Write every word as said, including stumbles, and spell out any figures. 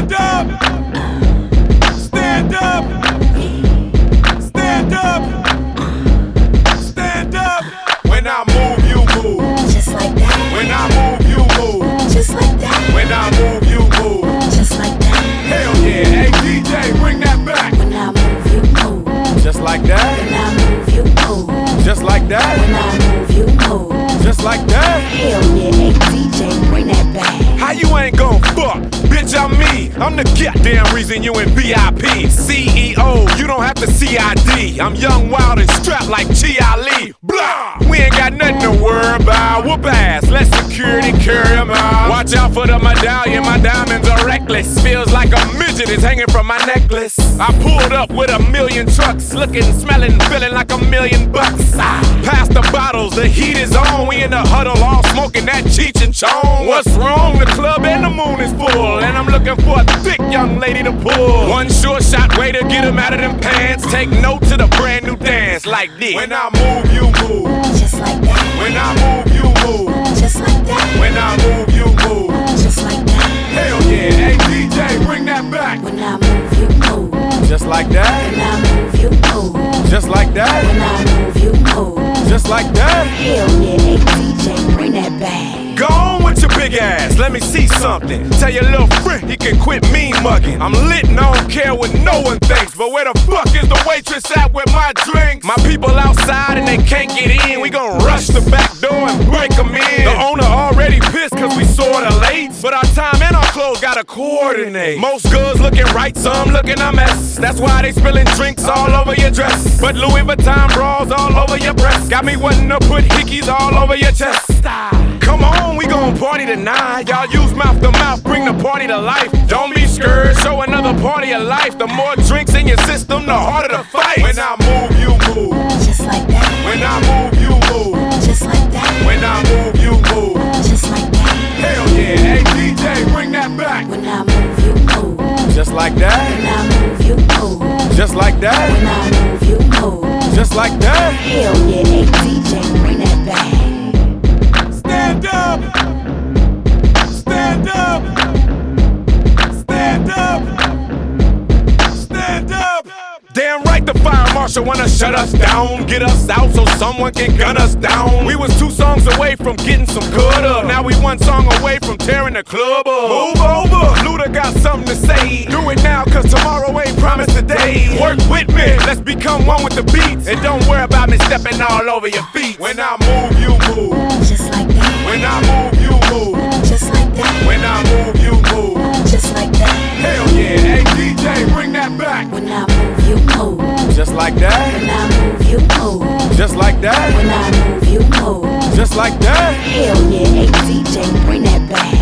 Stand up. Stand up. Stand up. Stand up. When I move, you move. Just like that. When I move, you move. Just like that. When I move, you move. Just like that. Hell yeah. Hey D J, bring that back. When I move, you move. Just like that. When I move, you move. Just like that. When I move, you move. Just like that. Hell yeah, hey D J, bring that back. How you ain't gon' fuck? Bitch, I'm me. I'm the goddamn reason you in V I P. C E O, you don't have to C I D. I'm young, wild, and strapped like Chi Ali. Blah! We ain't got nothing to worry about. Whoop ass, let security carry 'em out. Watch out for the medallion, my diamonds are reckless. Feels like a midget is hanging from my necklace. I pulled up with a million trucks, looking, smelling, feeling like a million bucks. Ah, pass the bottles, the heat is on. We in the huddle, all smoking that Cheech and Chong. What's wrong? The club and the moon is full, and I'm looking for a thick young lady to pull. One sure shot way to get 'em out of them pants. Take note to the brand new dance like this. When I move, you move. Just like that. When I move, you move. Just like that. When I move, you move. Just like that. Hell yeah, hey D J, bring that back. When I move, you move. Just like that. When I move, you move. Just like that. When I move, you move. Just like that. Hell yeah, hey D J, bring that back. Go on with your big ass, let me see something. Tell your little friend he can quit mean mugging. I'm lit and I don't care what no one thinks, but where the fuck is the waitress at with my drinks? My people outside and they can't get in. We gon' rush the back door and break 'em in. The owner already pissed cause we sorta late, but our time and our clothes gotta coordinate. Most girls looking right, some looking a mess. That's why they spilling drinks all over your dress. But Louis Vuitton bras all over your breast. Got me wanting to put hickeys all over your chest. Come on, we gon' party tonight. Y'all use mouth to mouth, bring the party to life. Don't be scared, show another party of life. The more drinks in your system, the harder the fight. When I move, you move. Just like that. When I move, you move. Just like that. When I move, you move. Just like that. Hell yeah, hey D J, bring that back. When I move, you move. Just like that. When I move, you move. Just like that. When I move, you move. Just like that. Hell yeah, hey D J, bring that back. Stand up. Stand up. Stand up. Stand up. Damn right the fire marshal wanna shut us down, get us out so someone can gun us down. We was two songs away from getting some good up. Now we one song away from tearing the club up. Move over, Luda got something to say. Do it now cause tomorrow ain't promised today. Work with me, let's become one with the beats. And don't worry about me stepping all over your feet. When I move, you move. Just like that. When I move, you move. Just like that. When I move, you move. Just like that. Hell yeah, hey D J, bring that back. When I move, you move. Just like that. When I move, you move. Just like that. When I move, you move. Just like that. Hell yeah, hey D J, bring that back.